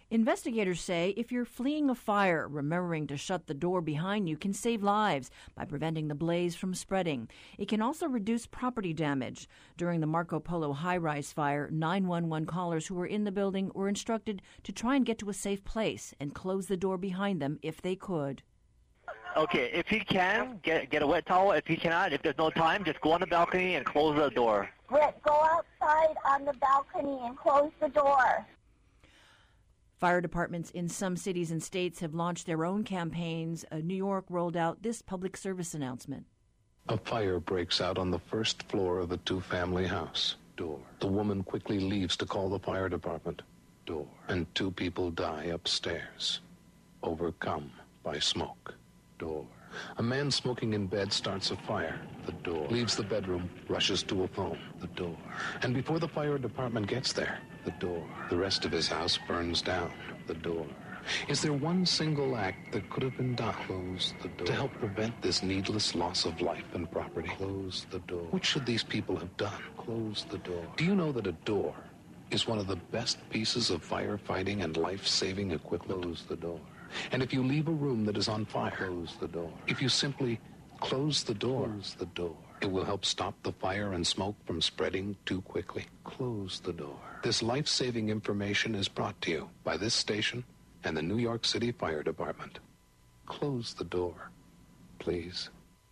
Investigators say if you're fleeing a fire, remembering to shut the door behind you can save lives by preventing the blaze from spreading. It can also reduce property damage. During the Marco Polo high-rise fire, 911 callers who were in the building were instructed to try and get to a safe place and close the door behind them if they could. Okay, if you can, get a wet towel. If you cannot, if there's no time, just go on the balcony and close the door. Rick, go outside on the balcony and close the door. Fire departments in some cities and states have launched their own campaigns. New York rolled out this public service announcement. A fire breaks out on the first floor of a two-family house. Door. The woman quickly leaves to call the fire department. Door. And 2 people die upstairs, overcome by smoke. Door. A man smoking in bed starts a fire. The door. Leaves the bedroom, rushes to a phone. The door. And before the fire department gets there, the door. The rest of his house burns down. The door. Is there one single act that could have been done? Close the door. To help prevent this needless loss of life and property. Close the door. What should these people have done? Close the door. Do you know that a door is one of the best pieces of firefighting and life-saving equipment? Close the door. And if you leave a room that is on fire, close the door. If you simply close the door, it will help stop the fire and smoke from spreading too quickly. Close the door. This life-saving information is brought to you by this station and the New York City Fire Department. Close the door, please.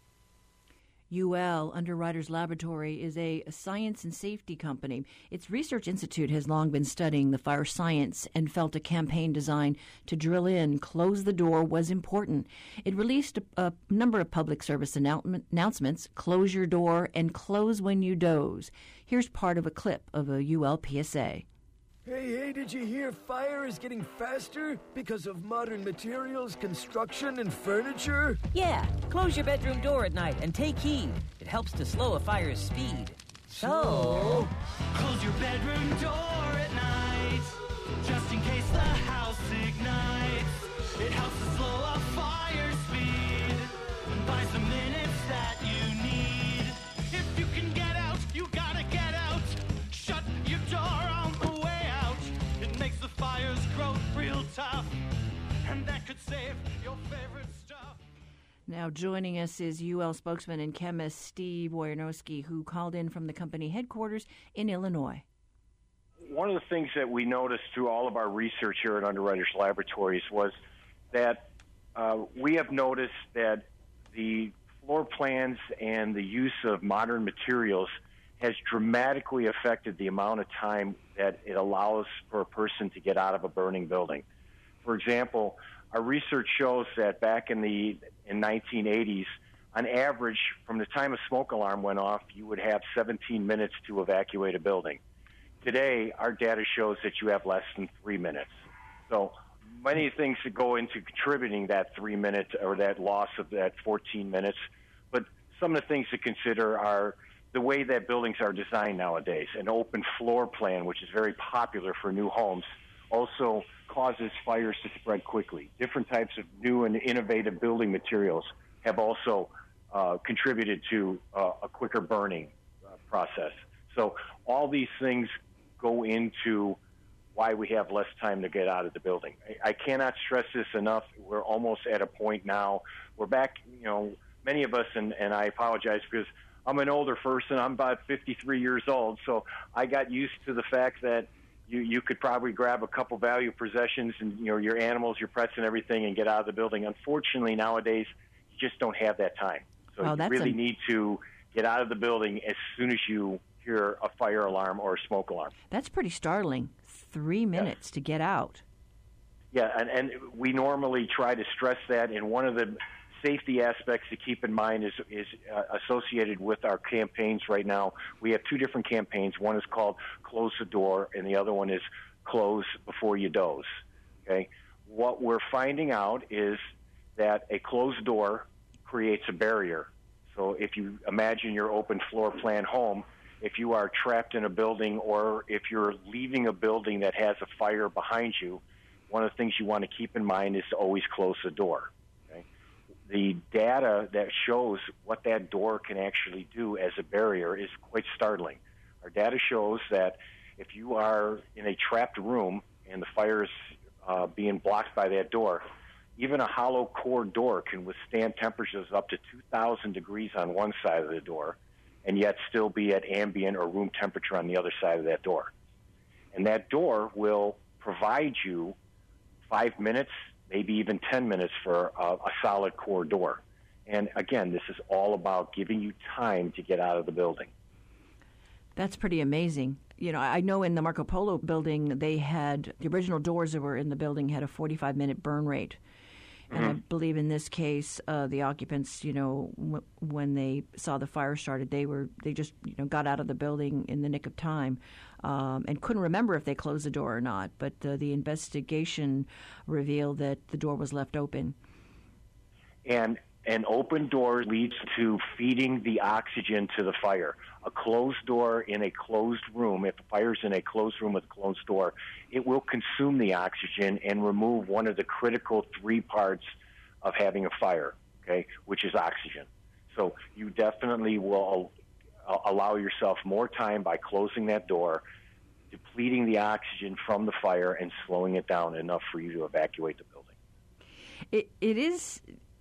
UL, Underwriters Laboratory, is a science and safety company. Its research institute has long been studying the fire science and felt a campaign designed to drill in, close the door was important. It released a number of public service announcements, close your door and close when you doze. Here's part of a clip of a UL PSA. Hey, did you hear fire is getting faster because of modern materials, construction, and furniture? Yeah, close your bedroom door at night and take heed. It helps to slow a fire's speed. So, close your bedroom door at night, just in case the house ignites. It helps to slow a fire's speed and buy some minutes that you need. If you can get out, you gotta get out. Shut your door on the way out. It makes the fire's growth real tough, and that could save your favorite stuff. Now joining us is UL spokesman and chemist Steve Wojanowski, who called in from the company headquarters in Illinois. One of the things that we noticed through all of our research here at Underwriters Laboratories was that we have noticed that the floor plans and the use of modern materials has dramatically affected the amount of time that it allows for a person to get out of a burning building. For example, our research shows that back in 1980s, on average, from the time a smoke alarm went off, you would have 17 minutes to evacuate a building. Today, our data shows that you have less than 3 minutes. So many things that go into contributing that 3 minutes or that loss of that 14 minutes. But some of the things to consider are the way that buildings are designed nowadays. An open floor plan, which is very popular for new homes, also causes fires to spread quickly. Different types of new and innovative building materials have also contributed to a quicker burning process. So all these things go into why we have less time to get out of the building. I cannot stress this enough. We're almost at a point now. We're back, many of us, and I apologize because I'm an older person. I'm about 53 years old, so I got used to the fact that you could probably grab a couple value possessions and your animals, your pets, and everything, and get out of the building. Unfortunately, nowadays you just don't have that time. So you really need to get out of the building as soon as you hear a fire alarm or a smoke alarm. That's pretty startling. 3 minutes to get out. Yeah, and we normally try to stress that. And one of the safety aspects to keep in mind is associated with our campaigns right now. We have 2 different campaigns. One is called Close the Door, and the other one is Close Before You Doze. Okay? What we're finding out is that a closed door creates a barrier. So if you imagine your open floor plan home, if you are trapped in a building or if you're leaving a building that has a fire behind you, one of the things you want to keep in mind is to always close the door. The data that shows what that door can actually do as a barrier is quite startling. Our data shows that if you are in a trapped room and the fire is being blocked by that door. Even a hollow core door can withstand temperatures up to 2,000 degrees on one side of the door and yet still be at ambient or room temperature on the other side of that door. And that door will provide you 5 minutes, maybe even 10 minutes for a solid core door. And again, this is all about giving you time to get out of the building. That's pretty amazing. You know, I know in the Marco Polo building, they had the original doors that were in the building had a 45-minute burn rate. And I believe in this case, the occupants, you know, when they saw the fire started, they just got out of the building in the nick of time, and couldn't remember if they closed the door or not. But the investigation revealed that the door was left open. And an open door leads to feeding the oxygen to the fire. A closed door in a closed room, if the fire's in a closed room with a closed door, it will consume the oxygen and remove one of the critical 3 parts of having a fire, okay, which is oxygen. So you definitely will allow yourself more time by closing that door, depleting the oxygen from the fire, and slowing it down enough for you to evacuate the building. It is...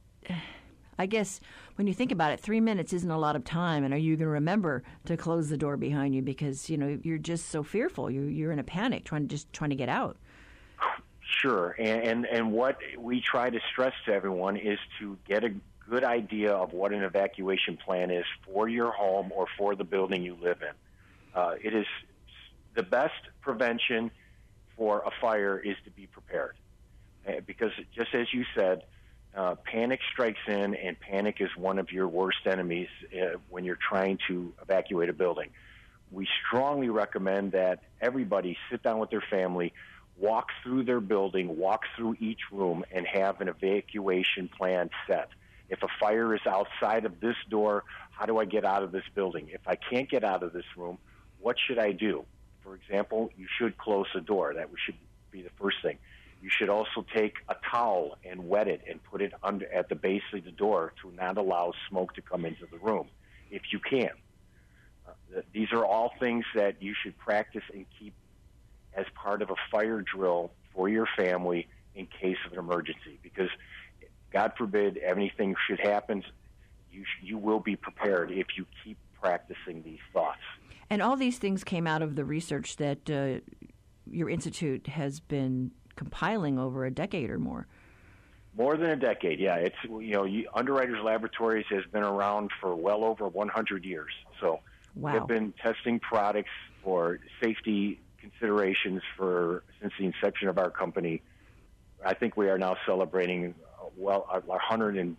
I guess when you think about it, 3 minutes isn't a lot of time. And are you going to remember to close the door behind you because, you know, you're just so fearful. You're in a panic trying to get out. Sure. And what we try to stress to everyone is to get a good idea of what an evacuation plan is for your home or for the building you live in. It is the best prevention for a fire is to be prepared. Because just as you said, panic strikes in, and panic is one of your worst enemies when you're trying to evacuate a building. We strongly recommend that everybody sit down with their family, walk through their building, walk through each room, and have an evacuation plan set. If a fire is outside of this door, how do I get out of this building? If I can't get out of this room, what should I do? For example, you should close the door. That should be the first thing. You should also take a towel and wet it and put it under at the base of the door to not allow smoke to come into the room, if you can. These are all things that you should practice and keep as part of a fire drill for your family in case of an emergency. Because, God forbid, anything should happen, you will be prepared if you keep practicing these thoughts. And all these things came out of the research that your institute has been compiling over a decade or more. More than a decade, yeah. It's Underwriters Laboratories has been around for well over 100 years. So wow. We've been testing products for safety considerations since the inception of our company. I think we are now celebrating our 110th,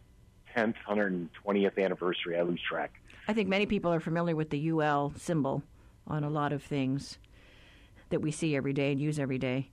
120th anniversary. I lose track. I think many people are familiar with the UL symbol on a lot of things that we see every day and use every day.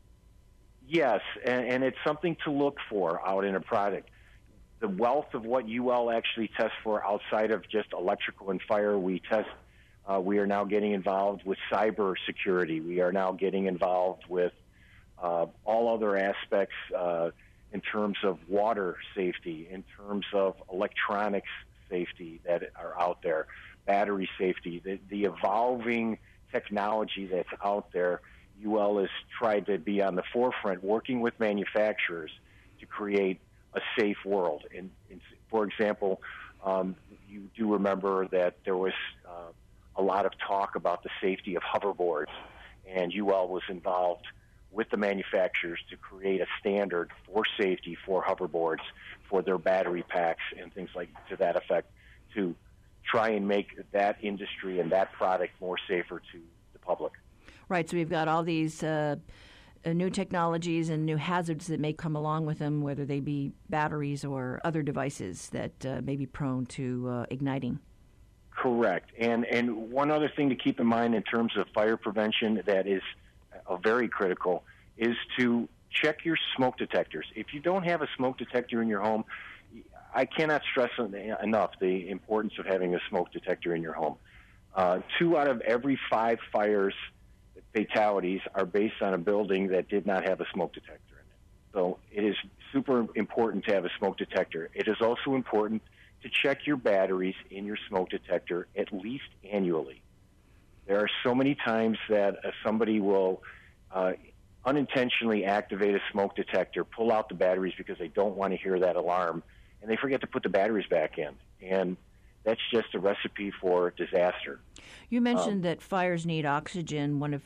Yes, and it's something to look for out in a product. The wealth of what UL actually tests for outside of just electrical and fire, we are now getting involved with cyber security. We are now getting involved with all other aspects in terms of water safety, in terms of electronics safety that are out there, battery safety, the evolving technology that's out there. UL has tried to be on the forefront, working with manufacturers to create a safe world. And for example, you do remember that there was a lot of talk about the safety of hoverboards, and UL was involved with the manufacturers to create a standard for safety for hoverboards, for their battery packs and things like to that effect, to try and make that industry and that product more safer to the public. Right, so we've got all these new technologies and new hazards that may come along with them, whether they be batteries or other devices that may be prone to igniting. Correct. And one other thing to keep in mind in terms of fire prevention that is very critical is to check your smoke detectors. If you don't have a smoke detector in your home, I cannot stress enough the importance of having a smoke detector in your home. 2 out of every 5 fires fatalities are based on a building that did not have a smoke detector in it. So it is super important to have a smoke detector. It is also important to check your batteries in your smoke detector at least annually. There are so many times that somebody will unintentionally activate a smoke detector, pull out the batteries because they don't want to hear that alarm, and they forget to put the batteries back in. And that's just a recipe for disaster. You mentioned that fires need oxygen. One of,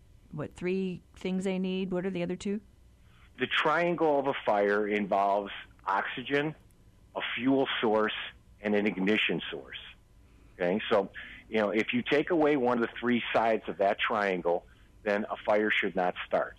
3 things they need? What are the other 2? The triangle of a fire involves oxygen, a fuel source, and an ignition source. Okay, so if you take away one of the 3 sides of that triangle, then a fire should not start.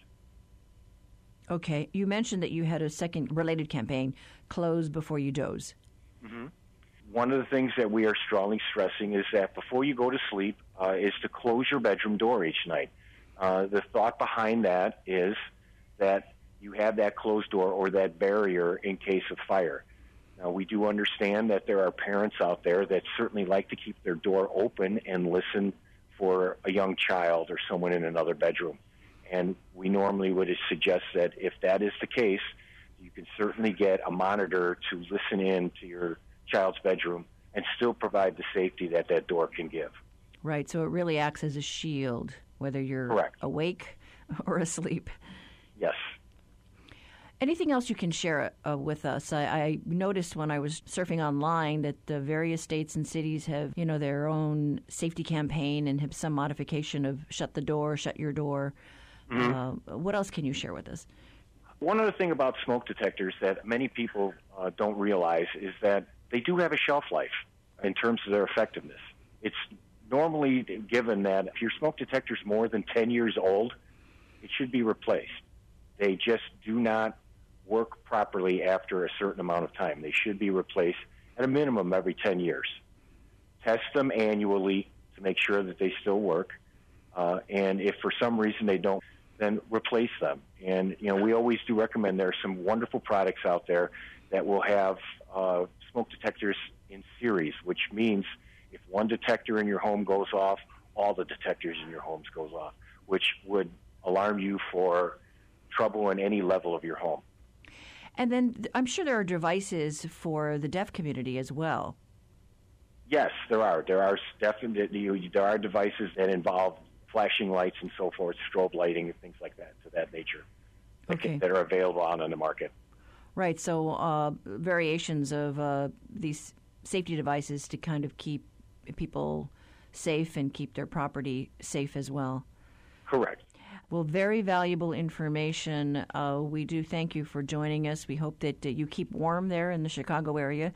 Okay, you mentioned that you had a second related campaign, Close Before You Doze. Mm-hmm. One of the things that we are strongly stressing is that before you go to sleep is to close your bedroom door each night. The thought behind that is that you have that closed door or that barrier in case of fire. Now, we do understand that there are parents out there that certainly like to keep their door open and listen for a young child or someone in another bedroom. And we normally would suggest that if that is the case, you can certainly get a monitor to listen in to your child's bedroom and still provide the safety that that door can give. Right, so it really acts as a shield, whether you're Correct. Awake or asleep. Yes. Anything else you can share with us? I noticed when I was surfing online that the various states and cities have, their own safety campaign and have some modification of shut the door, shut your door. Mm-hmm. What else can you share with us? One other thing about smoke detectors that many people don't realize is that they do have a shelf life in terms of their effectiveness. It's normally given that if your smoke detector is more than 10 years old, it should be replaced. They just do not work properly after a certain amount of time. They should be replaced at a minimum every 10 years. Test them annually to make sure that they still work. And if for some reason they don't, then replace them. And, we always do recommend there are some wonderful products out there that will have smoke detectors in series, which means if one detector in your home goes off, all the detectors in your homes goes off, which would alarm you for trouble in any level of your home. And then I'm sure there are devices for the deaf community as well. Yes, there are. There are definitely there are devices that involve flashing lights and so forth, strobe lighting and things like that, to that nature, that are available on the market. Right. So variations of these safety devices to kind of keep people safe and keep their property safe as well. Correct. Well, very valuable information. We do thank you for joining us. We hope that you keep warm there in the Chicago area.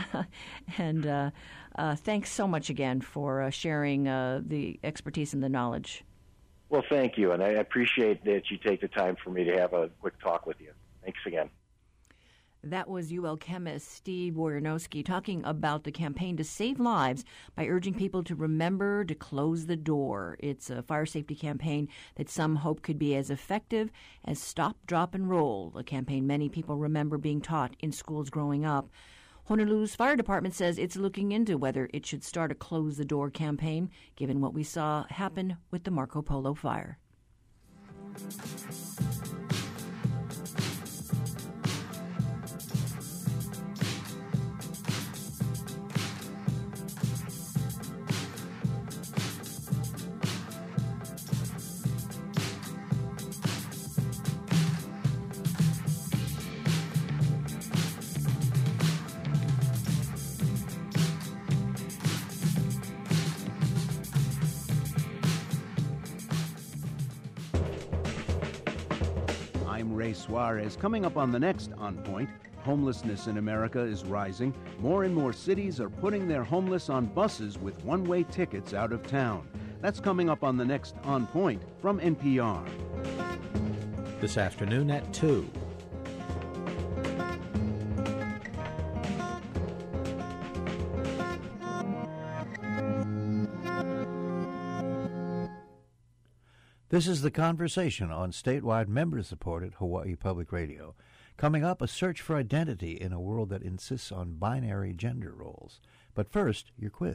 And thanks so much again for sharing the expertise and the knowledge. Well, thank you. And I appreciate that you take the time for me to have a quick talk with you. Thanks again. That was UL chemist Steve Wojanowski talking about the campaign to save lives by urging people to remember to close the door. It's a fire safety campaign that some hope could be as effective as Stop, Drop, and Roll, a campaign many people remember being taught in schools growing up. Honolulu's fire department says it's looking into whether it should start a Close the Door campaign, given what we saw happen with the Marco Polo fire. Ray Suarez. Coming up on the next On Point, homelessness in America is rising. More and more cities are putting their homeless on buses with one-way tickets out of town. That's coming up on the next On Point from NPR. This afternoon at 2. This is The Conversation on statewide member-supported Hawaii Public Radio. Coming up, a search for identity in a world that insists on binary gender roles. But first, your quiz.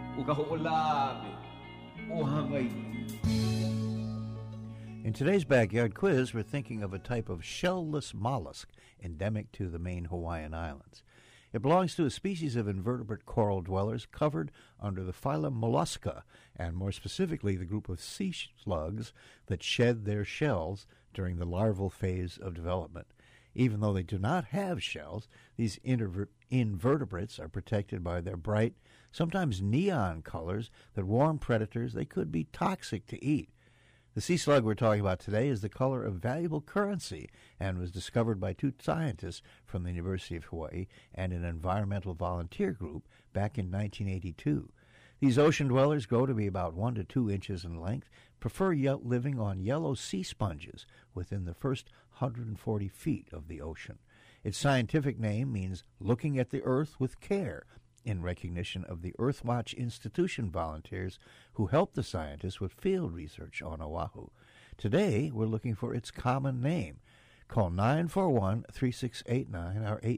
In today's Backyard Quiz, we're thinking of a type of shell-less mollusk endemic to the main Hawaiian Islands. It belongs to a species of invertebrate coral dwellers covered under the phylum Mollusca, and more specifically the group of sea slugs that shed their shells during the larval phase of development. Even though they do not have shells, these invertebrates are protected by their bright, sometimes neon colors that warn predators they could be toxic to eat. The sea slug we're talking about today is the color of valuable currency and was discovered by two scientists from the University of Hawaii and an environmental volunteer group back in 1982. These ocean dwellers grow to be about 1 to 2 inches in length, prefer living on yellow sea sponges within the first 140 feet of the ocean. Its scientific name means looking at the earth with care, in recognition of the Earthwatch Institution volunteers who helped the scientists with field research on Oahu. Today, we're looking for its common name. Call 941-3689 or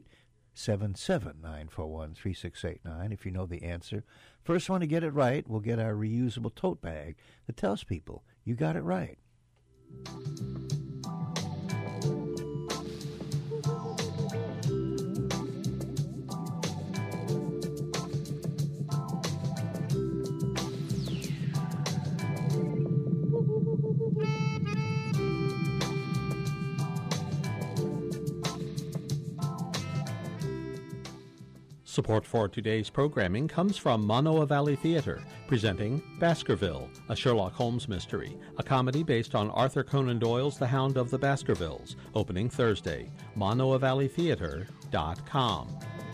877-941-3689 if you know the answer. First one to get it right will get our reusable tote bag that tells people you got it right. Support for today's programming comes from Manoa Valley Theater, presenting Baskerville, a Sherlock Holmes mystery, a comedy based on Arthur Conan Doyle's The Hound of the Baskervilles, opening Thursday. ManoaValleyTheater.com.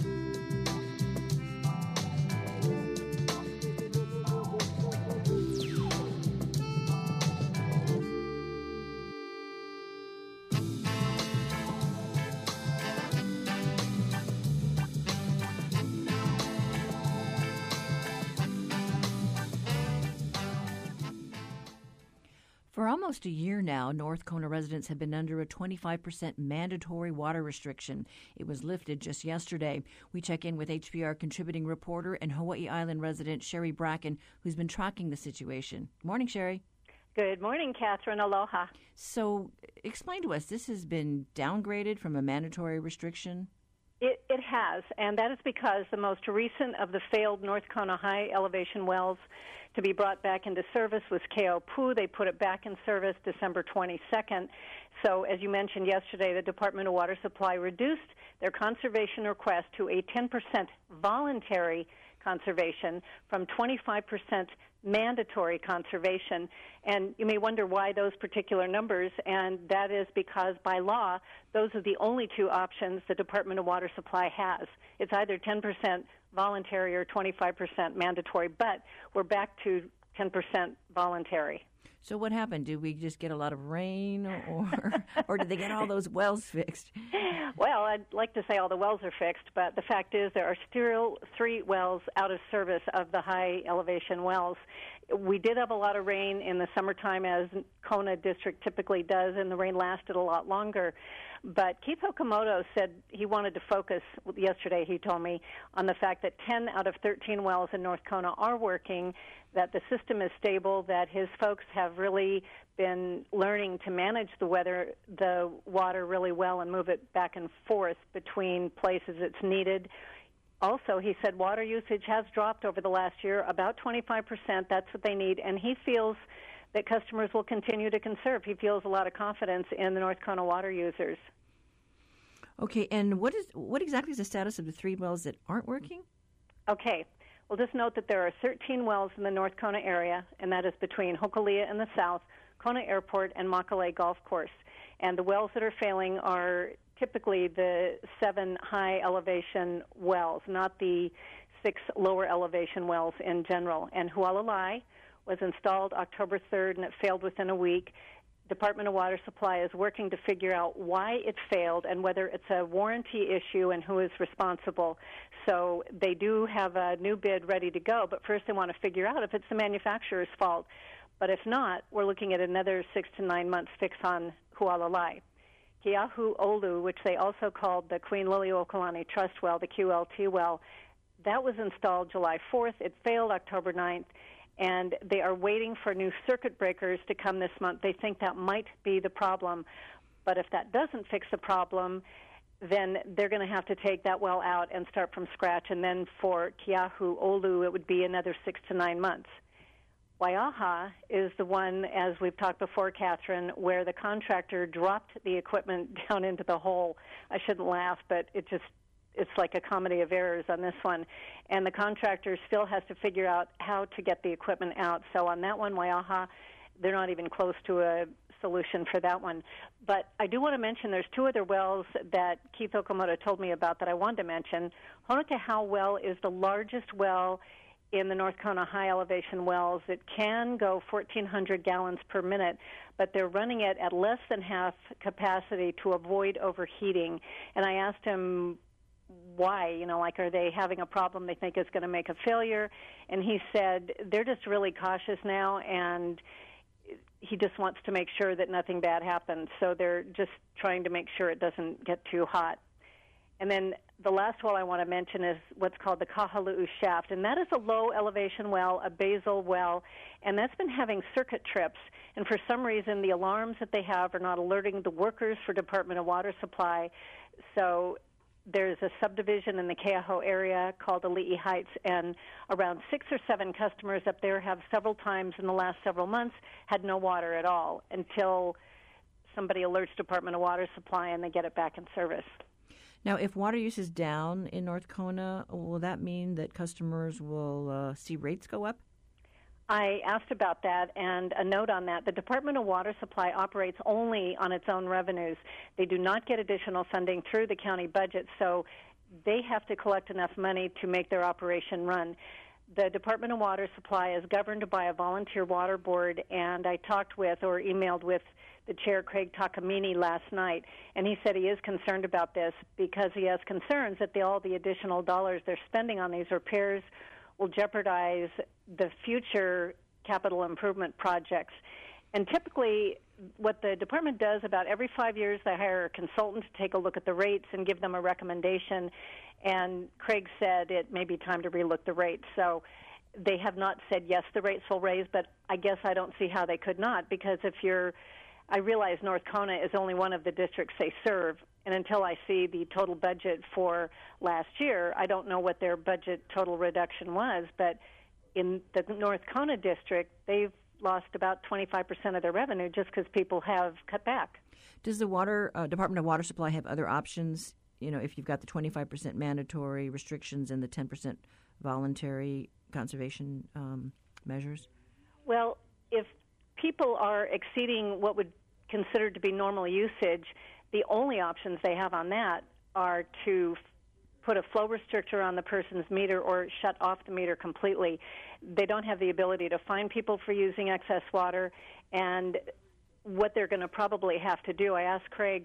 For almost a year now, North Kona residents have been under a 25% mandatory water restriction. It was lifted just yesterday. We check in with HPR contributing reporter and Hawaii Island resident Sherry Bracken, who's been tracking the situation. Morning, Sherry. Good morning, Catherine. Aloha. So explain to us, this has been downgraded from a mandatory restriction? It has, and that is because the most recent of the failed North Kona high elevation wells to be brought back into service was Keaupu. They put it back in service December 22nd. So as you mentioned yesterday, the Department of Water Supply reduced their conservation request to a 10% voluntary conservation from 25% mandatory conservation. And you may wonder why those particular numbers, and that is because by law, those are the only two options the Department of Water Supply has. It's either 10% voluntary or 25% mandatory, but we're back to 10% voluntary. So what happened? Did we just get a lot of rain, or did they get all those wells fixed? Well, I'd like to say all the wells are fixed, but the fact is there are still 3 wells out of service of the high elevation wells. We did have a lot of rain in the summertime, as Kona District typically does, and the rain lasted a lot longer. But Keith Okamoto said he wanted to focus, yesterday he told me, on the fact that 10 out of 13 wells in North Kona are working, that the system is stable, that his folks have really been learning to manage the water really well and move it back and forth between places it's needed. Also, he said water usage has dropped over the last year, about 25%. That's what they need, and he feels that customers will continue to conserve. He feels a lot of confidence in the North Kona water users. Okay, and what exactly is the status of the 3 wells that aren't working? Okay, well, just note that there are 13 wells in the North Kona area, and that is between Hokulea in the south, Kona Airport, and Makalei Golf Course. And the wells that are failing are typically the 7 high elevation wells, not the 6 lower elevation wells in general. And Hualalai was installed October 3rd, and it failed within a week. Department of Water Supply is working to figure out why it failed and whether it's a warranty issue and who is responsible. So they do have a new bid ready to go, but first they want to figure out if it's the manufacturer's fault. But if not, we're looking at another 6 to 9 months fix on Hualalai. Keahu Olu, which they also called the Queen Liliuokalani Trust Well, the QLT well, that was installed July 4th. It failed October 9th, and they are waiting for new circuit breakers to come this month. They think that might be the problem. But if that doesn't fix the problem, then they're going to have to take that well out and start from scratch. And then for Keahu Olu, it would be another 6 to 9 months. Waiaha is the one, as we've talked before, Catherine, where the contractor dropped the equipment down into the hole. I shouldn't laugh, but it's like a comedy of errors on this one. And the contractor still has to figure out how to get the equipment out. So on that one, Waiaha, they're not even close to a solution for that one. But I do want to mention there's 2 other wells that Keith Okamoto told me about that I wanted to mention. Honokaha well is the largest well in the North Kona high elevation wells. It can go 1,400 gallons per minute, but they're running it at less than half capacity to avoid overheating. And I asked him why, are they having a problem they think is going to make a failure? And he said they're just really cautious now, and he just wants to make sure that nothing bad happens. So they're just trying to make sure it doesn't get too hot. And then the last well I want to mention is what's called the Kahalu'u Shaft, and that is a low-elevation well, a basal well, and that's been having circuit trips. And for some reason, the alarms that they have are not alerting the workers for Department of Water Supply. So there's a subdivision in the Keaho area called Ali'i Heights, and around 6 or 7 customers up there have several times in the last several months had no water at all until somebody alerts Department of Water Supply and they get it back in service. Now, if water use is down in North Kona, will that mean that customers will see rates go up? I asked about that, and a note on that. The Department of Water Supply operates only on its own revenues. They do not get additional funding through the county budget, so they have to collect enough money to make their operation run. The Department of Water Supply is governed by a volunteer water board, and I talked with or emailed with the chair, Craig Takamini, last night, and he said he is concerned about this because he has concerns that all the additional dollars they're spending on these repairs will jeopardize the future capital improvement projects. And typically, what the department does about every 5 years, they hire a consultant to take a look at the rates and give them a recommendation. And Craig said it may be time to relook the rates. So they have not said, yes, the rates will raise, but I guess I don't see how they could not, because I realize North Kona is only one of the districts they serve, and until I see the total budget for last year, I don't know what their budget total reduction was. But in the North Kona district, they've lost about 25% of their revenue just because people have cut back. Does the Department of Water Supply have other options? If you've got the 25% mandatory restrictions and the 10% voluntary conservation measures? Well, if people are exceeding what would consider to be normal usage, the only options they have on that are to put a flow restrictor on the person's meter or shut off the meter completely. They don't have the ability to fine people for using excess water, and what they're going to probably have to do, I asked Craig,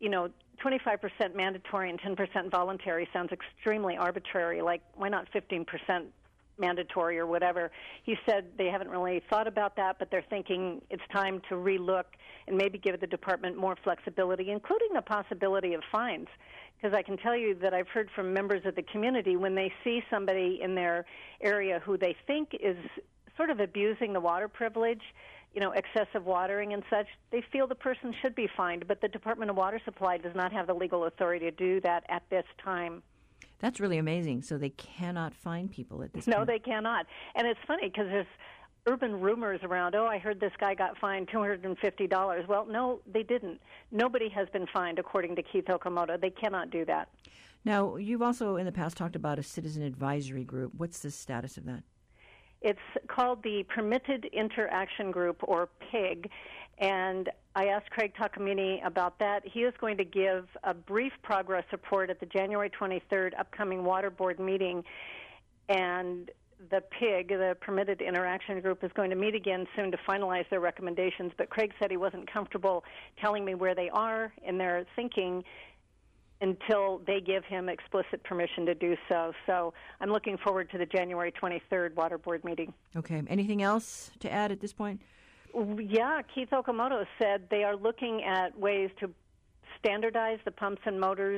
25% mandatory and 10% voluntary sounds extremely arbitrary. Like, why not 15% mandatory or whatever? He said they haven't really thought about that, but they're thinking it's time to relook and maybe give the department more flexibility, including the possibility of fines. Because I can tell you that I've heard from members of the community when they see somebody in their area who they think is sort of abusing the water privilege, excessive watering and such, they feel the person should be fined, but the Department of Water Supply does not have the legal authority to do that at this time. That's really amazing. So they cannot fine people at this point? No, they cannot. And it's funny because there's urban rumors around, I heard this guy got fined $250. Well, no, they didn't. Nobody has been fined, according to Keith Okamoto. They cannot do that. Now, you've also in the past talked about a citizen advisory group. What's the status of that? It's called the Permitted Interaction Group, or PIG, and I asked Craig Takamini about that. He is going to give a brief progress report at the January 23rd upcoming Water Board meeting, and the PIG, the Permitted Interaction Group, is going to meet again soon to finalize their recommendations, but Craig said he wasn't comfortable telling me where they are in their thinking until they give him explicit permission to do so. So I'm looking forward to the January 23rd Water Board meeting. Okay. Anything else to add at this point? Yeah, Keith Okamoto said they are looking at ways to standardize the pumps and motors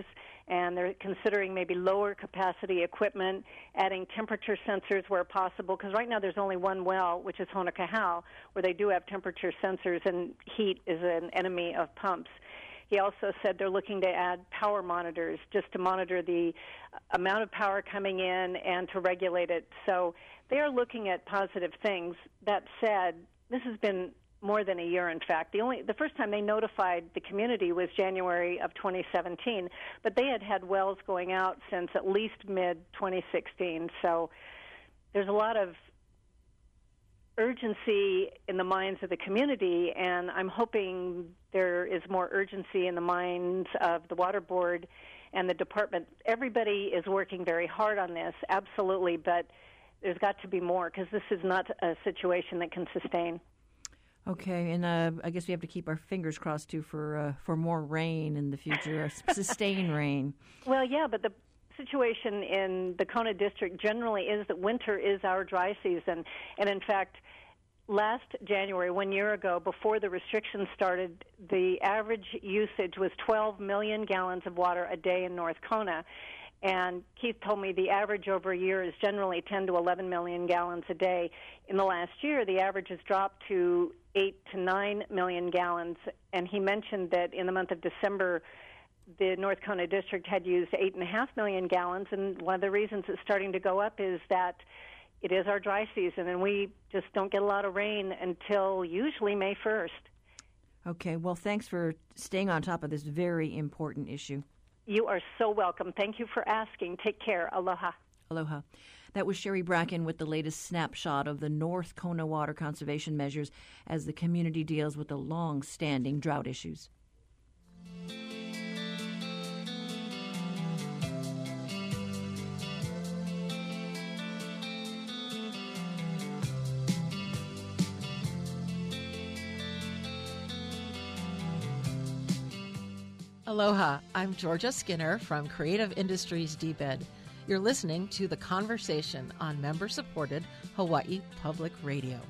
and they're considering maybe lower capacity equipment, adding temperature sensors where possible, because right now there's only one well, which is Honokahau, where they do have temperature sensors, and heat is an enemy of pumps. He also said they're looking to add power monitors just to monitor the amount of power coming in and to regulate it. So they are looking at positive things. That said, this has been more than a year, in fact. The first time they notified the community was January of 2017, but they had wells going out since at least mid-2016. So there's a lot of urgency in the minds of the community, and I'm hoping there is more urgency in the minds of the Water Board and the department. Everybody is working very hard on this, absolutely, but there's got to be more, because this is not a situation that can sustain. Okay, and I guess we have to keep our fingers crossed, too, for more rain in the future, sustained rain. Well, yeah, but the situation in the Kona district generally is that winter is our dry season. And, in fact, last January, 1 year ago, before the restrictions started, the average usage was 12 million gallons of water a day in North Kona. And Keith told me the average over a year is generally 10 to 11 million gallons a day. In the last year, the average has dropped to 8 to 9 million gallons. And he mentioned that in the month of December, the North Kona district had used 8.5 million gallons. And one of the reasons it's starting to go up is that it is our dry season, and we just don't get a lot of rain until usually May 1st. Okay, well, thanks for staying on top of this very important issue. You are so welcome. Thank you for asking. Take care. Aloha. Aloha. That was Sherry Bracken with the latest snapshot of the North Kona water conservation measures as the community deals with the long-standing drought issues. Aloha, I'm Georgia Skinner from Creative Industries DBED. You're listening to The Conversation on member-supported Hawaii Public Radio.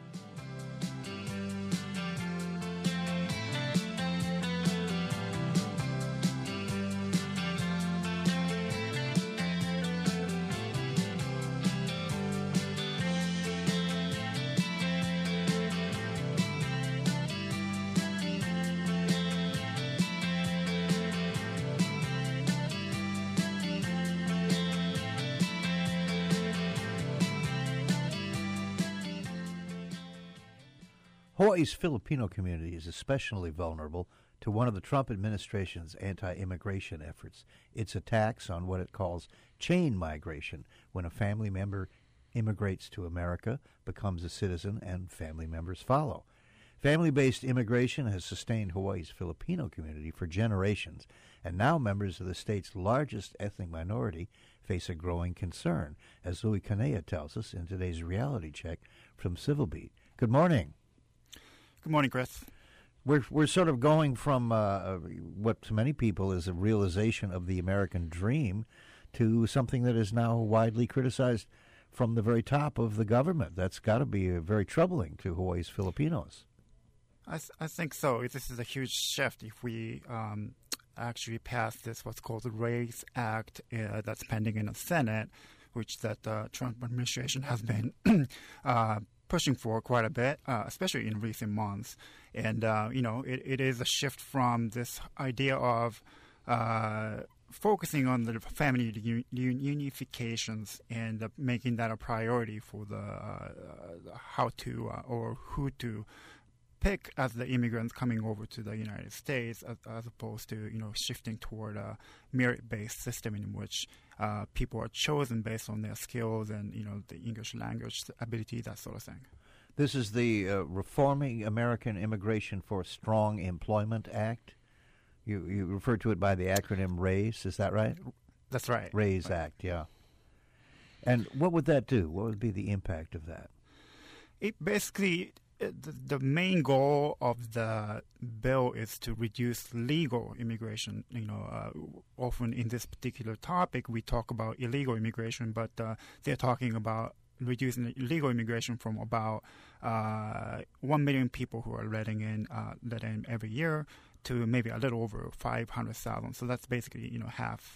Hawaii's Filipino community is especially vulnerable to one of the Trump administration's anti-immigration efforts, its attacks on what it calls chain migration, when a family member immigrates to America, becomes a citizen, and family members follow. Family-based immigration has sustained Hawaii's Filipino community for generations, and now members of the state's largest ethnic minority face a growing concern, as Louis Kanea tells us in today's reality check from Civil Beat. Good morning. Good morning, Chris. We're sort of going from what to many people is a realization of the American dream to something that is now widely criticized from the very top of the government. That's got to be very troubling to Hawaii's Filipinos. I think so. This is a huge shift if we actually pass this what's called the RAISE Act that's pending in the Senate, which that the Trump administration has been pushing for quite a bit, especially in recent months. And, it is a shift from this idea of focusing on the family unifications and making that a priority for the how to or who to pick as the immigrants coming over to the United States, as opposed to shifting toward a merit-based system in which people are chosen based on their skills and the English language ability, that sort of thing. This is the Reforming American Immigration for Strong Employment Act. You refer to it by the acronym RAISE, is that right? That's right. RAISE Act, yeah. And what would that do? What would be the impact of that? It basically, the main goal of the bill is to reduce legal immigration. Often in this particular topic, we talk about illegal immigration, but they're talking about reducing illegal immigration from about 1 million people who are let in every year to maybe a little over 500,000. So that's basically half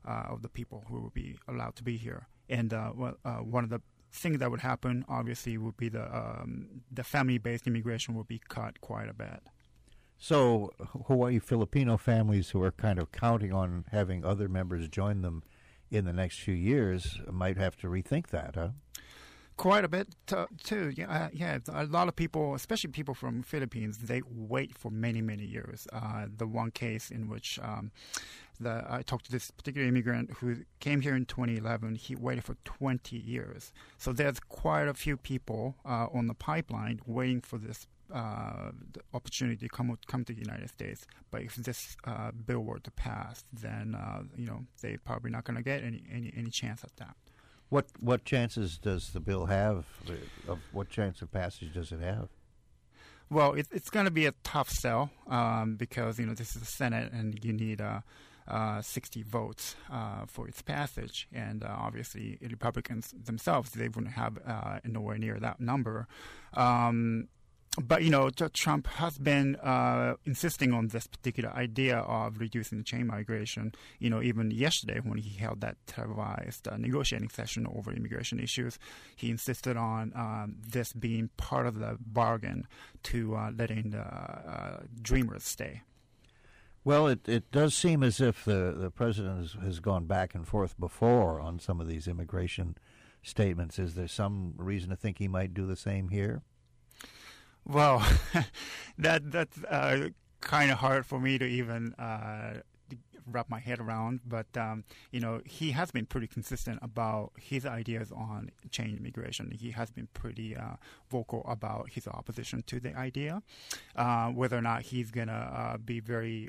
of the people who will be allowed to be here. And one of the things that would happen, obviously, would be the family-based immigration will be cut quite a bit. So Hawaii Filipino families who are kind of counting on having other members join them in the next few years might have to rethink that, huh? Quite a bit, too. Yeah, a lot of people, especially people from Philippines, they wait for many, many years. The one case in which I talked to this particular immigrant who came here in 2011, he waited for 20 years. So there's quite a few people on the pipeline waiting for this the opportunity to come to the United States. But if this bill were to pass, then they're probably not going to get any chance at that. What chances does the bill have? What chance of passage does it have? Well, it's going to be a tough sell because this is the Senate and you need 60 votes for its passage, and obviously Republicans themselves, they wouldn't have nowhere near that number. But, Trump has been insisting on this particular idea of reducing the chain migration. Even yesterday when he held that televised negotiating session over immigration issues, he insisted on this being part of the bargain to letting the Dreamers stay. Well, it does seem as if the president has gone back and forth before on some of these immigration statements. Is there some reason to think he might do the same here? Well, that's kind of hard for me to even wrap my head around. But, he has been pretty consistent about his ideas on chain immigration. He has been pretty vocal about his opposition to the idea. Whether or not he's going to be very...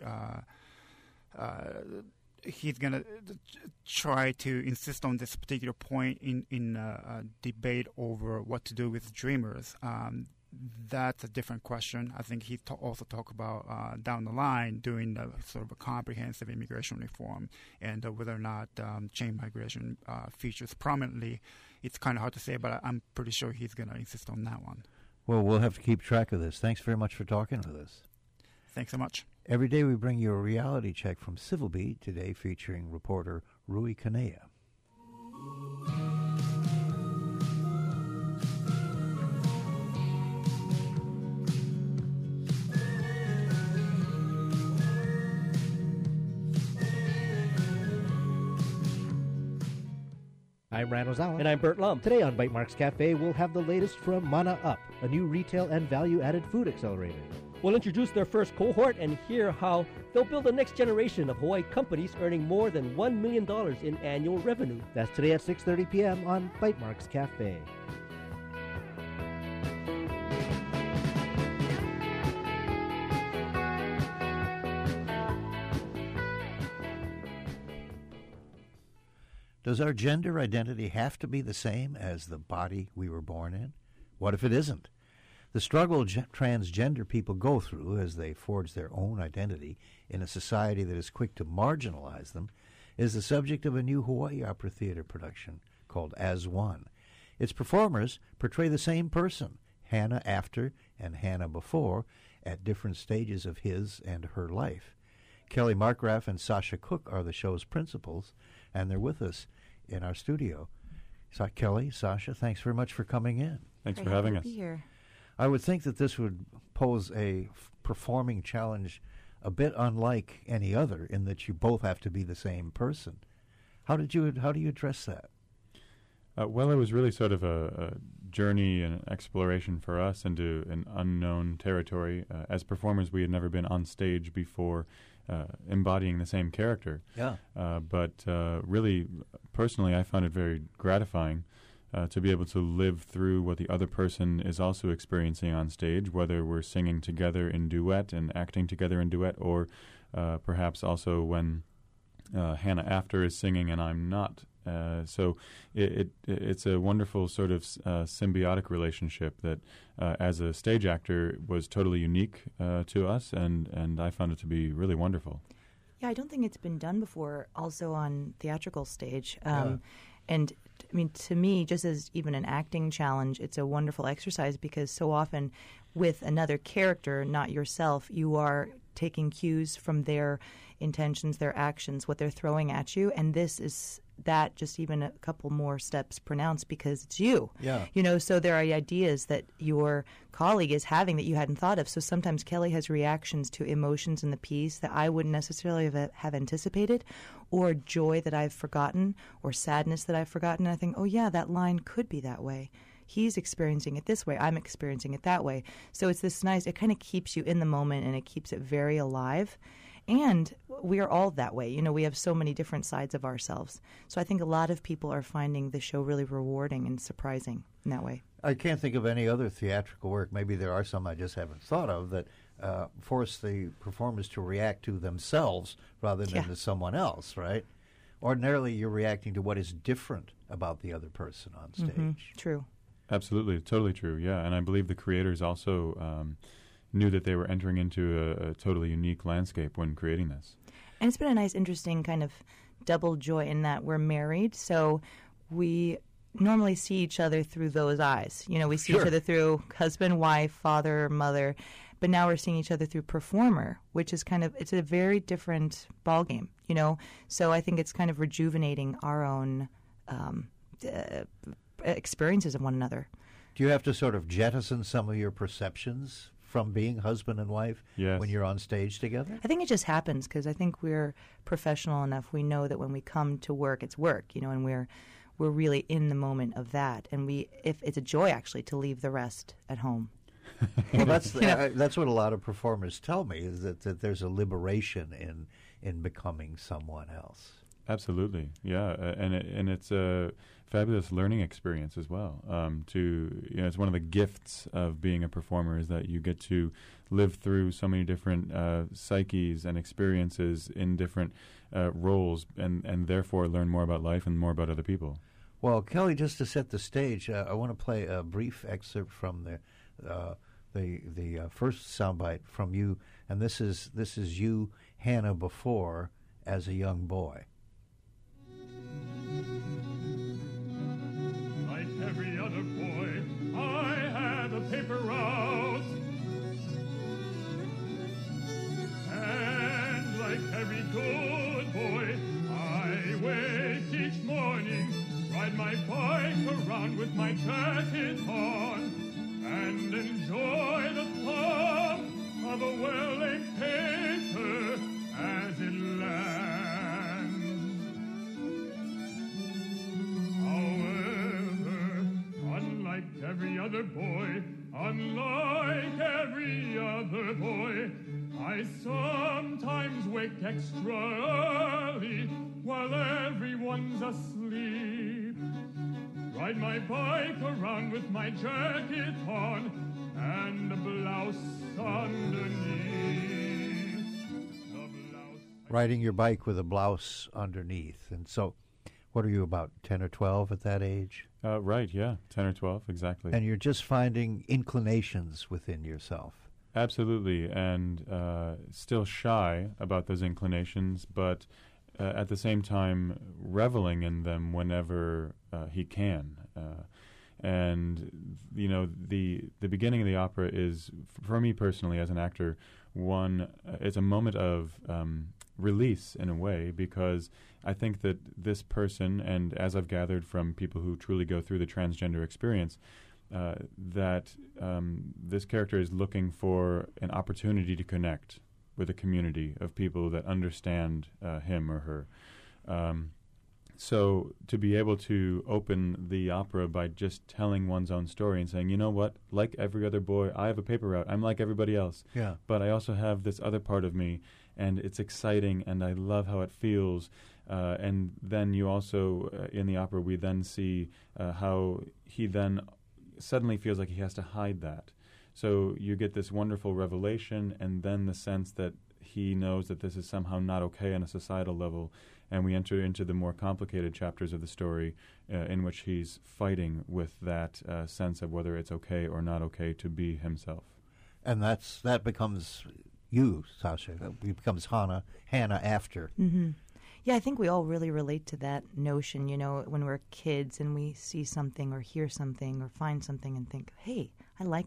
he's going to try to insist on this particular point in a debate over what to do with Dreamers. That's a different question. I think he also talked about down the line doing the sort of a comprehensive immigration reform, and whether or not chain migration features prominently. It's kind of hard to say, but I'm pretty sure he's going to insist on that one. Well, we'll have to keep track of this. Thanks very much for talking with us. Thanks so much. Every day we bring you a reality check from Civil Beat, today featuring reporter Rui Kanea. I'm Rand Ozawa. And I'm Bert Lum. Today on Bytemarks Cafe, we'll have the latest from Mana Up, a new retail and value-added food accelerator. We'll introduce their first cohort and hear how they'll build the next generation of Hawaii companies earning more than $1 million in annual revenue. That's today at 6:30 p.m. on Bytemarks Cafe. Does our gender identity have to be the same as the body we were born in? What if it isn't? The struggle transgender people go through as they forge their own identity in a society that is quick to marginalize them is the subject of a new Hawaii Opera Theater production called As One. Its performers portray the same person, Hannah after and Hannah before, at different stages of his and her life. Kelly Markgraf and Sasha Cook are the show's principals, and they're with us in our studio. So, Kelly, Sasha, thanks very much for coming in. Thanks for having us. Be here. I would think that this would pose a performing challenge a bit unlike any other, in that you both have to be the same person. How do you address that? Well, it was really sort of a journey and exploration for us into an unknown territory. As performers, we had never been on stage before embodying the same character. Yeah. But really, personally, I found it very gratifying to be able to live through what the other person is also experiencing on stage, whether we're singing together in duet and acting together in duet, or perhaps also when Hannah after is singing and I'm not. So it's a wonderful sort of symbiotic relationship that, as a stage actor, was totally unique to us, and I found it to be really wonderful. Yeah, I don't think it's been done before, also on theatrical stage. And, I mean, to me, just as even an acting challenge, it's a wonderful exercise because so often with another character, not yourself, you are taking cues from their intentions, their actions, what they're throwing at you, and this is that just even a couple more steps pronounced because it's you. Yeah. So there are ideas that your colleague is having that you hadn't thought of. So sometimes Kelly has reactions to emotions in the piece that I wouldn't necessarily have anticipated, or joy that I've forgotten, or sadness that I've forgotten. And I think, oh yeah, that line could be that way. He's experiencing it this way. I'm experiencing it that way. So it's this nice, it kind of keeps you in the moment and it keeps it very alive. And we are all that way. We have so many different sides of ourselves. So I think a lot of people are finding the show really rewarding and surprising in that way. I can't think of any other theatrical work, maybe there are some I just haven't thought of, that force the performers to react to themselves rather than to someone else, right? Ordinarily, you're reacting to what is different about the other person on stage. Mm-hmm. True. Absolutely. Totally true, yeah. And I believe the creators also knew that they were entering into a totally unique landscape when creating this. And it's been a nice, interesting kind of double joy in that we're married, so we normally see each other through those eyes. We see each other through husband, wife, father, mother, but now we're seeing each other through performer, which is it's a very different ballgame, So I think it's kind of rejuvenating our own experiences of one another. Do you have to sort of jettison some of your perceptions from being husband and wife when you're on stage together? I think it just happens because I think we're professional enough. We know that when we come to work, it's work, and we're really in the moment of that. And if it's a joy actually to leave the rest at home. Well, that's what a lot of performers tell me, is that there's a liberation in becoming someone else. Absolutely, yeah, and it's a fabulous learning experience as well. It's one of the gifts of being a performer is that you get to live through so many different psyches and experiences in different roles, and therefore learn more about life and more about other people. Well, Kelly, just to set the stage, I want to play a brief excerpt from the first soundbite from you, and this is you, Hannah, before as a young boy. Like every other boy, I had a paper route, and like every good boy, I wake each morning, ride my bike around with my jacket on, and enjoy the thumb of a well-laid paper as it lands. However, unlike every other boy, I sometimes wake extra early while everyone's asleep. Ride my bike around with my jacket on and a blouse underneath. Riding your bike with a blouse underneath. And so, what are you, about 10 or 12 at that age? Right, yeah, 10 or 12, exactly. And you're just finding inclinations within yourself. Absolutely, and still shy about those inclinations, but at the same time reveling in them whenever he can. And the beginning of the opera is, for me personally as an actor, it's a moment of release in a way, because I think that this person, and as I've gathered from people who truly go through the transgender experience, that this character is looking for an opportunity to connect with a community of people that understand him or her. So to be able to open the opera by just telling one's own story and saying, you know what, like every other boy, I have a paper route. I'm like everybody else. Yeah. But I also have this other part of me, and it's exciting, and I love how it feels. And then you also, in the opera, we then see how he then suddenly feels like he has to hide that. So you get this wonderful revelation, and then the sense that he knows that this is somehow not okay on a societal level, and we enter into the more complicated chapters of the story in which he's fighting with that sense of whether it's okay or not okay to be himself. And that becomes you, Sasha. It becomes Hannah after. Mm-hmm. Yeah, I think we all really relate to that notion, when we're kids and we see something or hear something or find something and think, hey, I like that.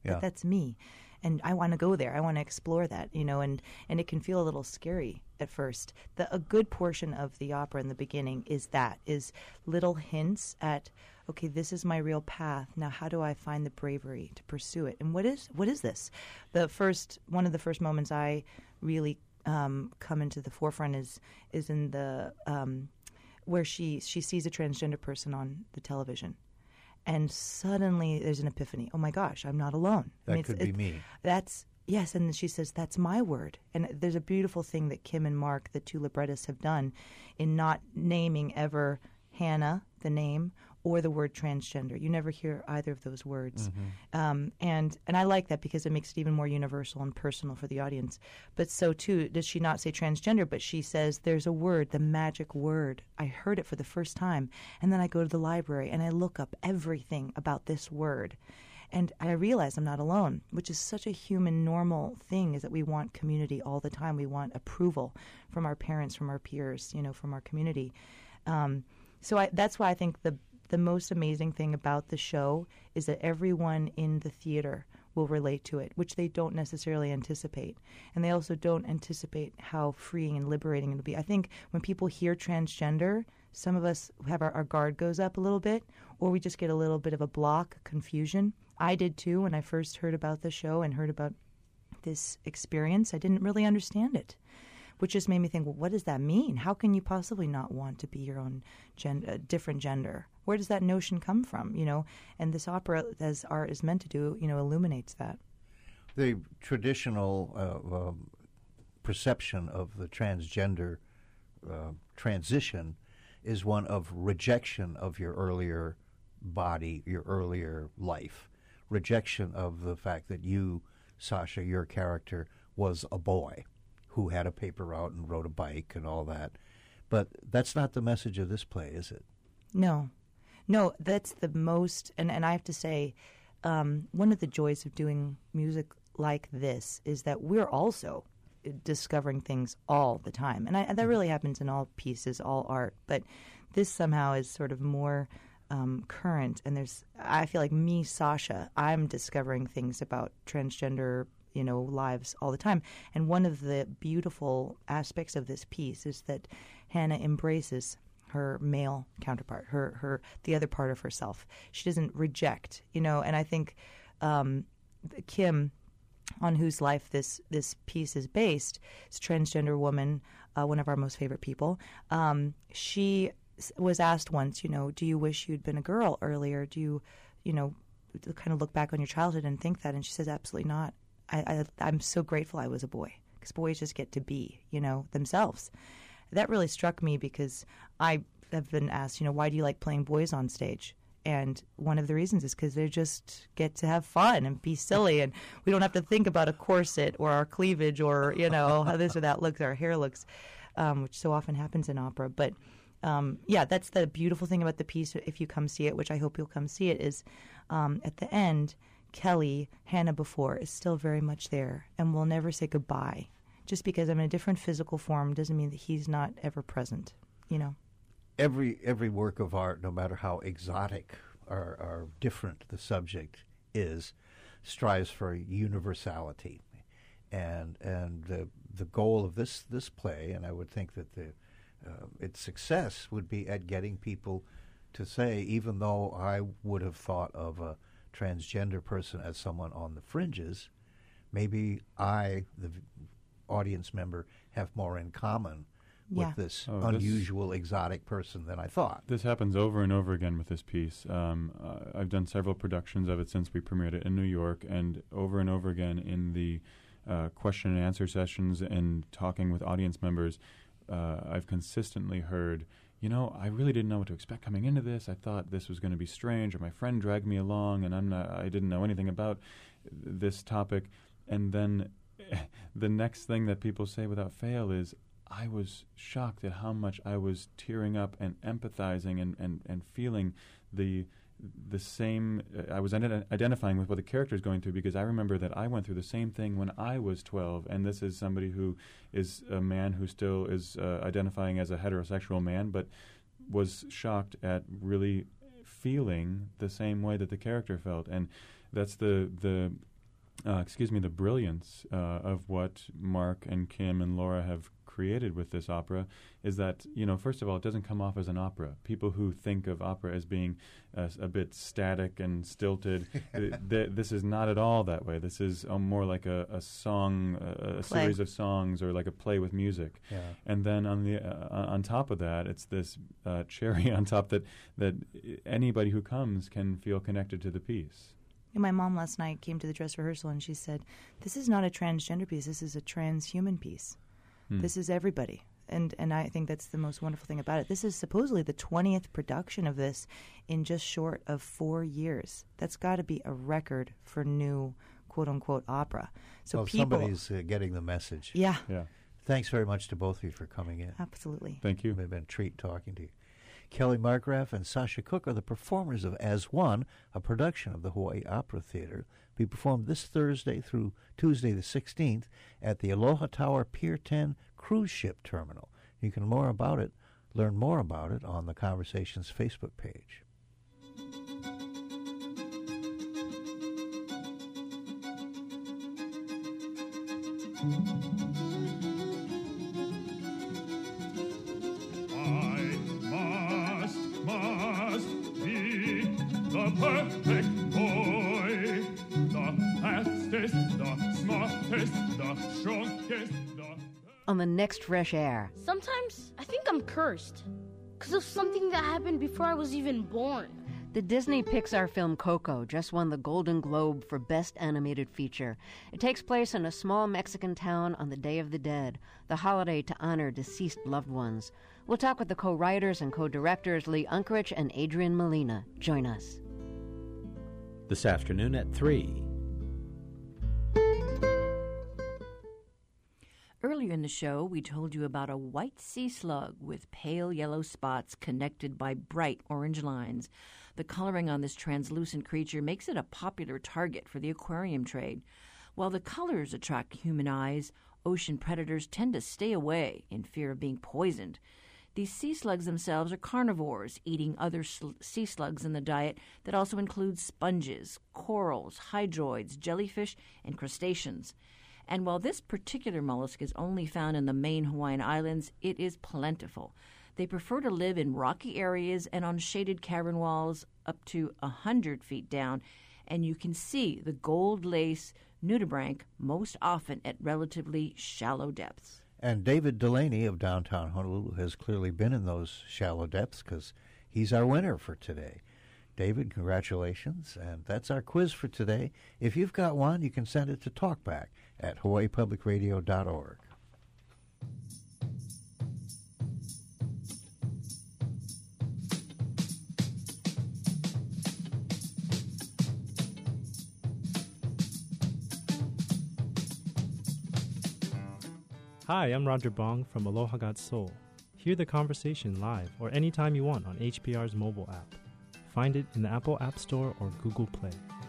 Yeah. That's me. And I want to go there. I want to explore that, and it can feel a little scary at first. A good portion of the opera in the beginning is little hints at, okay, this is my real path. Now, how do I find the bravery to pursue it? And what is this? One of the first moments I really come into the forefront is in the where she sees a transgender person on the television. And suddenly there's an epiphany. Oh, my gosh, I'm not alone. That could be me. Yes, and she says, that's my word. And there's a beautiful thing that Kim and Mark, the two librettists, have done in not naming ever Hannah, the name, or the word transgender. You never hear either of those words. Mm-hmm. And I like that because it makes it even more universal and personal for the audience. But so, too, does she not say transgender, but she says there's a word, the magic word. I heard it for the first time. And then I go to the library and I look up everything about this word. And I realize I'm not alone, which is such a human, normal thing, is that we want community all the time. We want approval from our parents, from our peers, from our community. So that's why I think the most amazing thing about the show is that everyone in the theater will relate to it, which they don't necessarily anticipate. And they also don't anticipate how freeing and liberating it'll be. I think when people hear transgender, some of us have our guard goes up a little bit, or we just get a little bit of a block, confusion. I did too when I first heard about the show and heard about this experience. I didn't really understand it, which just made me think, well, what does that mean? How can you possibly not want to be your own different gender? Where does that notion come from? And this opera, as art is meant to do, illuminates that. The traditional perception of the transgender transition is one of rejection of your earlier body, your earlier life, rejection of the fact that you, Sasha, your character, was a boy who had a paper route and rode a bike and all that. But that's not the message of this play, is it? No, that's the most, and I have to say, one of the joys of doing music like this is that we're also discovering things all the time. And that really happens in all pieces, all art. But this somehow is sort of more current. And I feel like me, Sasha, I'm discovering things about transgender lives all the time. And one of the beautiful aspects of this piece is that Hannah embraces her male counterpart, the other part of herself. She doesn't reject, and I think Kim, on whose life this piece is based, is a transgender woman, one of our most favorite people. She was asked once, do you wish you'd been a girl earlier? Do you, kind of look back on your childhood and think that? And she says, absolutely not. I'm so grateful I was a boy, because boys just get to be, themselves. That really struck me because I have been asked, why do you like playing boys on stage? And one of the reasons is because they just get to have fun and be silly, and we don't have to think about a corset or our cleavage or, how this or that looks, our hair looks, which so often happens in opera. But, that's the beautiful thing about the piece, if you come see it, which I hope you'll come see it, is at the end, Kelly, Hannah before, is still very much there and will never say goodbye. Just because I'm in a different physical form doesn't mean that he's not ever present, Every work of art, no matter how exotic or different the subject is, strives for universality. And the goal of this play, and I would think that its success would be at getting people to say, even though I would have thought of a transgender person as someone on the fringes, maybe I, the audience member, have more in common with this unusual, exotic person than I thought. This happens over and over again with this piece. I've done several productions of it since we premiered it in New York, and over again in the question and answer sessions and talking with audience members, I've consistently heard, I really didn't know what to expect coming into this. I thought this was going to be strange, or my friend dragged me along, and I didn't know anything about this topic. And then the next thing that people say without fail is, I was shocked at how much I was tearing up and empathizing and feeling the same. I was identifying with what the character is going through, because I remember that I went through the same thing when I was 12, and this is somebody who is a man who still is identifying as a heterosexual man, but was shocked at really feeling the same way that the character felt. And that's the the brilliance of what Mark and Kim and Laura have created with this opera is that, first of all, it doesn't come off as an opera. People who think of opera as being a bit static and stilted, this is not at all that way. This is more like a song, a series of songs, or like a play with music. Yeah. And then on top of that, it's this cherry on top that anybody who comes can feel connected to the piece. My mom last night came to the dress rehearsal and she said, "This is not a transgender piece. This is a transhuman piece. This is everybody." And I think that's the most wonderful thing about it. This is supposedly the 20th production of this in just short of 4 years. That's got to be a record for new quote-unquote opera. So somebody's getting the message. Yeah. Thanks very much to both of you for coming in. Absolutely. Thank you. It's been a treat talking to you. Kelly Markgraf and Sasha Cook are the performers of As One, a production of the Hawaii Opera Theater. Be performed this Thursday through Tuesday the 16th at the Aloha Tower Pier 10 cruise ship terminal. You can learn more about it on the Conversations Facebook page. The perfect boy, the fastest, the smartest, the strongest, On the next Fresh Air. Sometimes I think I'm cursed because of something that happened before I was even born. The Disney Pixar film Coco just won the Golden Globe for Best Animated Feature. It takes place in a small Mexican town on the Day of the Dead, the holiday to honor deceased loved ones. We'll talk with the co-writers and co-directors Lee Unkrich and Adrian Molina. Join us. This afternoon at 3. Earlier in the show, we told you about a white sea slug with pale yellow spots connected by bright orange lines. The coloring on this translucent creature makes it a popular target for the aquarium trade. While the colors attract human eyes, ocean predators tend to stay away in fear of being poisoned. These sea slugs themselves are carnivores, eating other sea slugs in the diet that also includes sponges, corals, hydroids, jellyfish, and crustaceans. And while this particular mollusk is only found in the main Hawaiian Islands, it is plentiful. They prefer to live in rocky areas and on shaded cavern walls up to 100 feet down, and you can see the gold lace nudibranch most often at relatively shallow depths. And David Delaney of downtown Honolulu has clearly been in those shallow depths because he's our winner for today. David, congratulations. And that's our quiz for today. If you've got one, you can send it to talkback@hawaiipublicradio.org. Hi, I'm Roger Bong from Aloha God Soul. Hear the conversation live or anytime you want on HPR's mobile app. Find it in the Apple App Store or Google Play.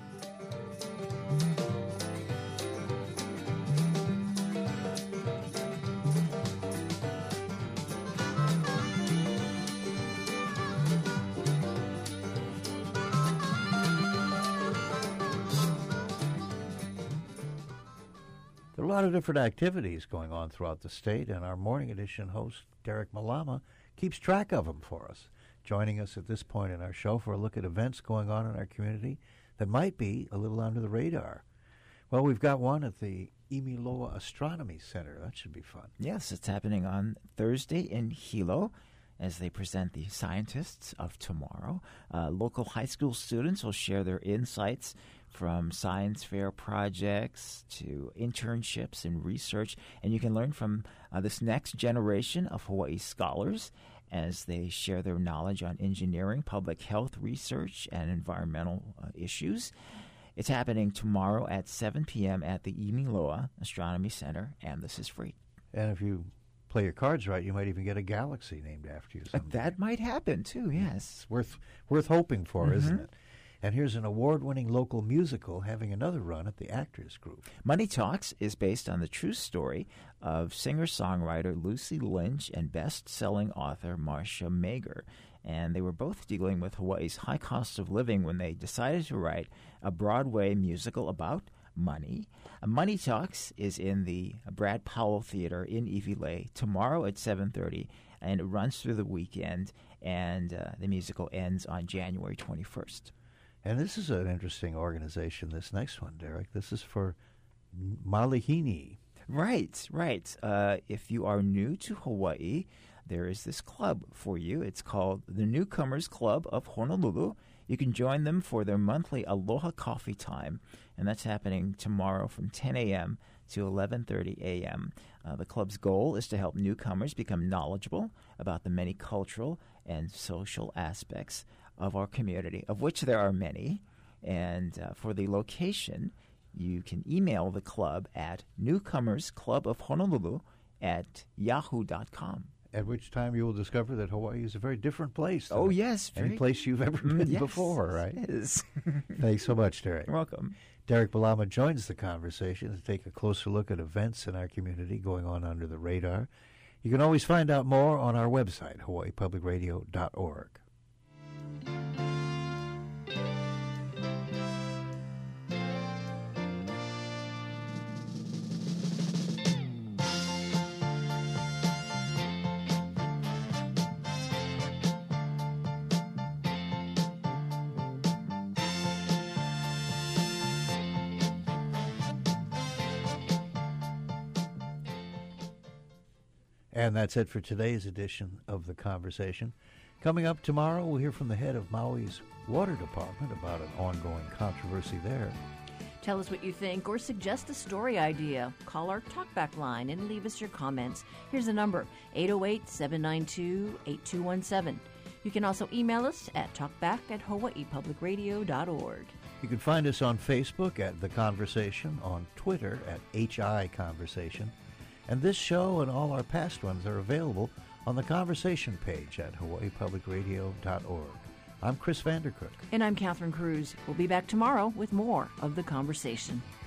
There are a lot of different activities going on throughout the state, and our Morning Edition host, Derek Malama, keeps track of them for us, joining us at this point in our show for a look at events going on in our community that might be a little under the radar. Well, we've got one at the Imiloa Astronomy Center. That should be fun. Yes, it's happening on Thursday in Hilo as they present the scientists of tomorrow. Local high school students will share their insights from science fair projects to internships and research. And you can learn from this next generation of Hawaii scholars as they share their knowledge on engineering, public health research, and environmental issues. It's happening tomorrow at 7 p.m. at the Imiloa Astronomy Center, and this is free. And if you play your cards right, you might even get a galaxy named after you someday. That might happen, too, yes. It's worth hoping for, isn't it? And here's an award-winning local musical having another run at the Actors Group. Money Talks is based on the true story of singer-songwriter Lucy Lynch and best-selling author Marcia Mager. And they were both dealing with Hawaii's high cost of living when they decided to write a Broadway musical about Money. Money Talks is in the Brad Powell Theater in Iwilei tomorrow at 7:30, and it runs through the weekend, and the musical ends on January 21st. And this is an interesting organization, this next one, Derek. This is for Malihini. Right. If you are new to Hawaii, there is this club for you. It's called the Newcomers Club of Honolulu. You can join them for their monthly Aloha Coffee Time, and that's happening tomorrow from 10 a.m. to 11:30 a.m. The club's goal is to help newcomers become knowledgeable about the many cultural and social aspects of our community, of which there are many. And for the location, you can email the club at newcomersclubofhonolulu@yahoo.com. At which time you will discover that Hawaii is a very different place than yes. any place you've ever been before, right? It is. Thanks so much, Derek. You're welcome. Derek Balama joins the conversation to take a closer look at events in our community going on under the radar. You can always find out more on our website, hawaiipublicradio.org. And that's it for today's edition of The Conversation. Coming up tomorrow, we'll hear from the head of Maui's Water Department about an ongoing controversy there. Tell us what you think or suggest a story idea. Call our talkback line and leave us your comments. Here's the number, 808-792-8217. You can also email us at talkback@hawaiipublicradio.org. You can find us on Facebook at The Conversation, on Twitter at HI Conversation. And this show and all our past ones are available on the Conversation page at hawaiipublicradio.org. I'm Chris Vandercook. And I'm Catherine Cruz. We'll be back tomorrow with more of The Conversation.